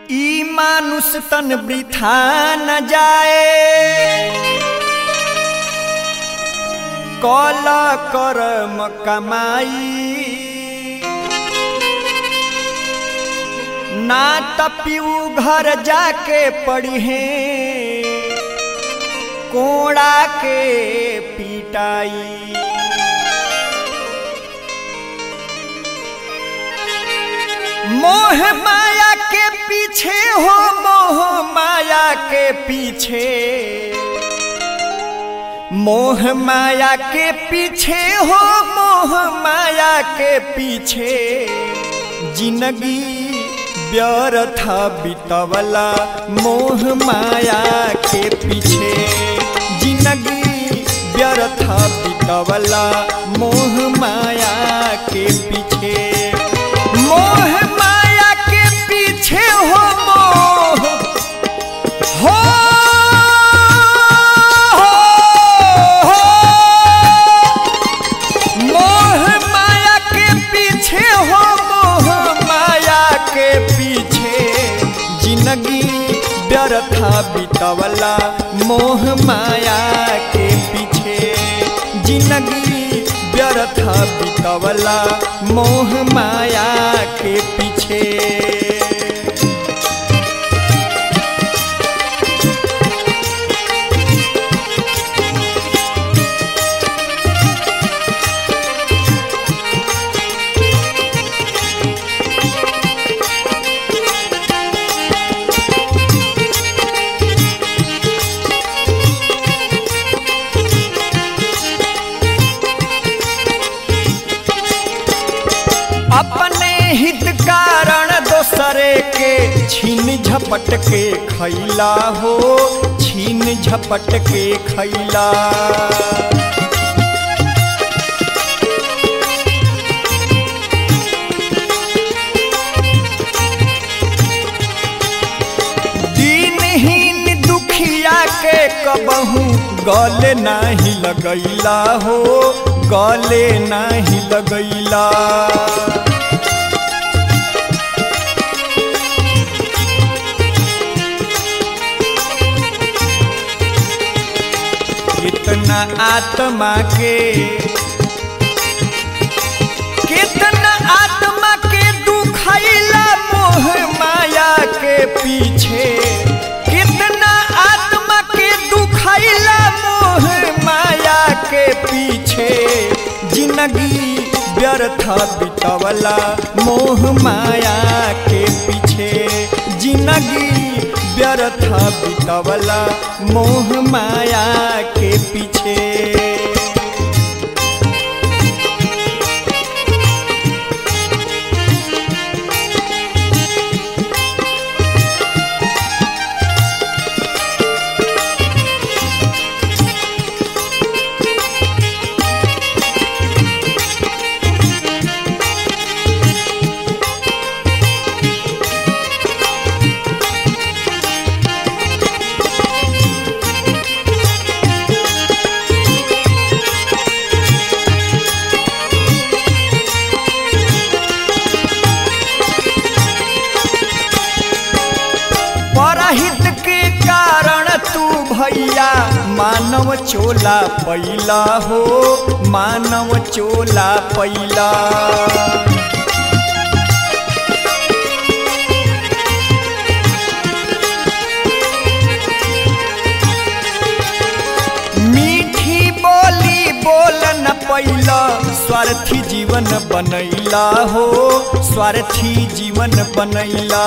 ई मानुष तन वृथा न जाए, कल कर्म कमाई। ना तपियू घर जाके पढ़े, कोड़ा के पिटाई। मोह माया के पीछे हो, मोह माया के पीछे, मोह माया के पीछे हो, मोह माया के पीछे। जिंदगी व्यर्थ बितवला मोह माया के पीछे, जिंदगी व्यर्थ बितवला मोह माया के पीछे। मोह माया के पीछे हो, मोह हो, मोह माया के पीछे हो, मोह माया के पीछे। जिंदगी व्यर्थ बितवला मोह माया के पीछे, जिंदगी व्यर्थ बितवला मोह माया के पीछे। अपने हित कारण दोसरे के छीन झपट के खैला हो, छीन झपट के खैला। दीनहीन दुखिया के कबहू गले नाही लगैला हो, गले नाही लगैला। कितना आत्मा के, कितना आत्मा के दुखैला मोह माया के पीछे, कितना आत्मा के दुखैला मोह माया के पीछे। जिंदगी व्यर्थ बितवला मोह माया के पीछे, जिंदगी व्यर्थ बितवला मोह माया के पीछे। परहित के कारण तू भैया मानव चोला पैला हो, मानव चोला पैला। मीठी बोली बोल न पैला, स्वार्थी जीवन बनैला हो, स्वार्थी जीवन बनैला।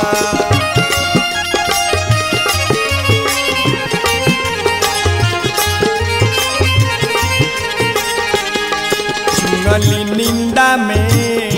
चुंगली निंदा में,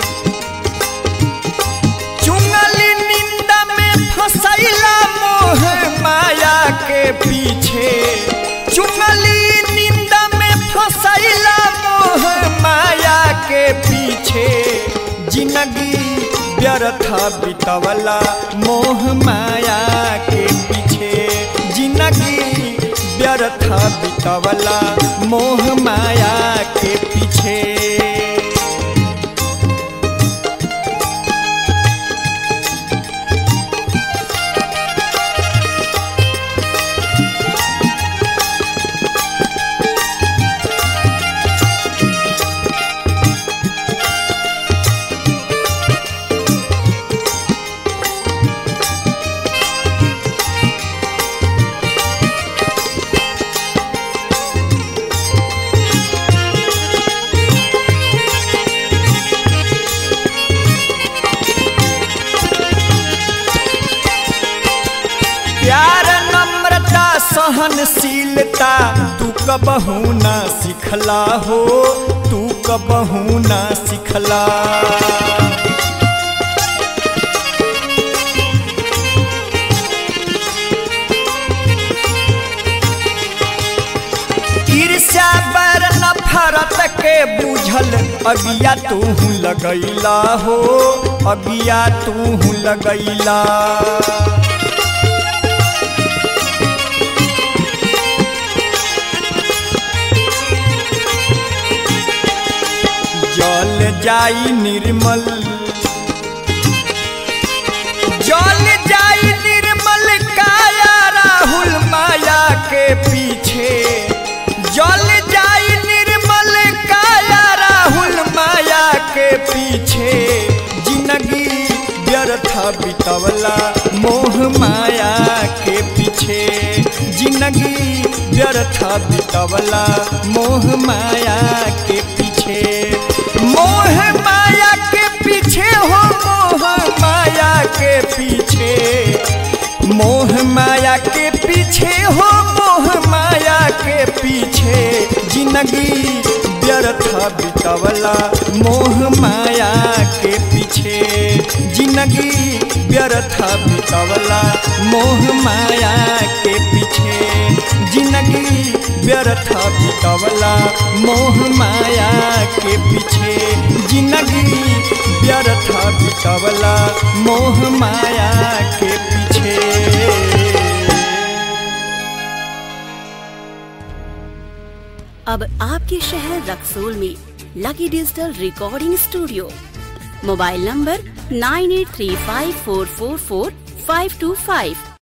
चुंगली निंदा में फसैला मोह माया के पीछे, चुंगली निंदा में फसैला मोह माया के पीछे। जिंदगी व्यर्थ बितवला मोह माया के पीछे, जिंदगी व्यर्थ बितवला मोह माया के पीछे। सहनशीलता तू कबहू ना सिखला हो, तू कबहू ना सिखला। ईर्ष्या बैर नफरत के बूझल अगिया तू लगैला हो, अगिया तू लगैला। जल जाई निर्मल, जल जाई निर्मल काया राहुल माया के पीछे, जल जाई निर्मल काया राहुल माया के पीछे। जिंदगी व्यर्थ बितवला मोह माया के पीछे, जिंदगी व्यर्थ बितवला मोह माया के पीछे। मोह माया के पीछे हो, मोह माया के पीछे, मोह माया के पीछे हो, मोह माया के पीछे। जिंदगी व्यर्थ बितवला मोह माया के पीछे, जिंदगी व्यर्थ बितवला मोह माया के पीछे, जिंदगी व्यर्थ बितवला मोह माया के पीछे, जिंदगी व्यर्थ बितवला मोह माया के पीछे। अब आपके शहर रक्सौल में lucky digital recording studio. Mobile number 9835444525।